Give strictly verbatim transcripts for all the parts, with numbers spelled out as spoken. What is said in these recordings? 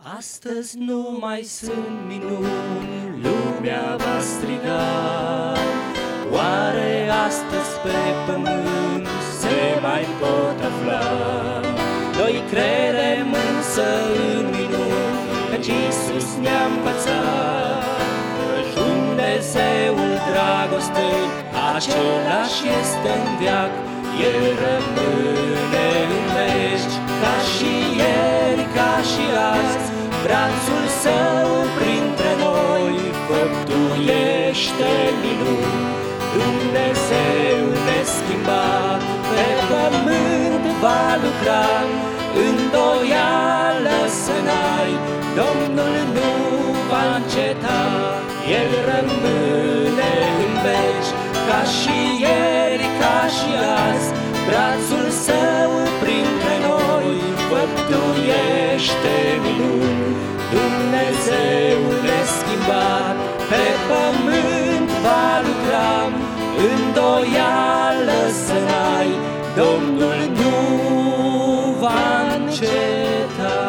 Astăzi nu mai sunt minuni, lumea va striga. Oare astăzi pe pământ se mai pot afla? Noi credem însă în minuni, căci Iisus ne-a învățat, căci Dumnezeul dragostei același este în veac. El rămâne în veci, ca și ieri, ca și azi. Brațul său printre noi făptuiește minuni. Dumnezeu neschimbat pe pământ va lucra. Îndoială să n-ai, Domnul nu va înceta. El rămâne în veci, ca și ieri, ca și azi. Brațul său printre noi făptuiește minuni. Dumnezeu neschimbat pe pământ va lucra. Îndoială să n-ai, Domnul nu va înceta.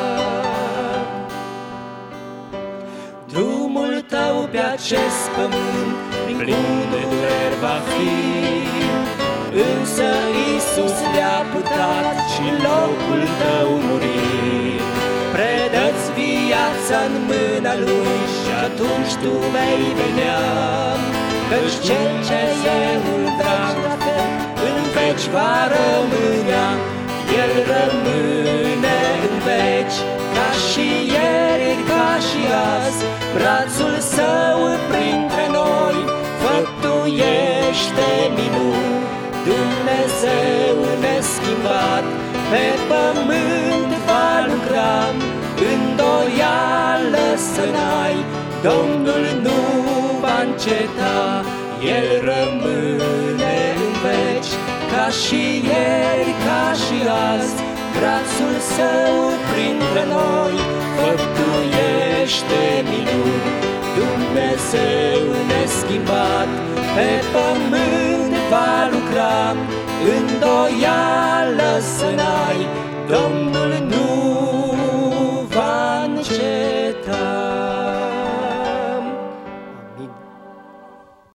Drumul tău pe acest pământ plin de dureri va fi, însă Iisus le-a purtat și locul tău muri. Predă-ți viața în mâna Lui și atunci tu vei vedea, căci cel ce e un dragoste în veci va rămânea. El rămâne în veci, ca și ieri, ca și azi. Brațul său printre noi făptuiește minuni. Dumnezeu neschimbat pe pământ va lucra. Îndoială să n-ai, Domnul nu va înceta. El rămâne în veci, ca și ieri, ca și azi. Brațul său printre noi făptuiește minuni. Dumnezeu neschimbat pe pământ va lucra. Îndoială să n-ai, Domnul